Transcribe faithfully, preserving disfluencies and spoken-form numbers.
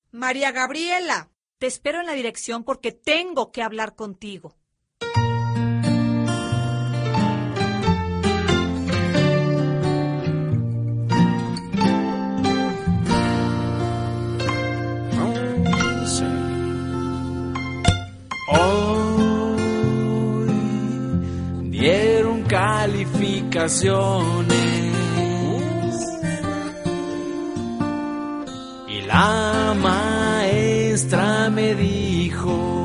María Gabriela. Te espero en la dirección porque tengo que hablar contigo. Hoy dieron calificaciones y la maestra me dijo: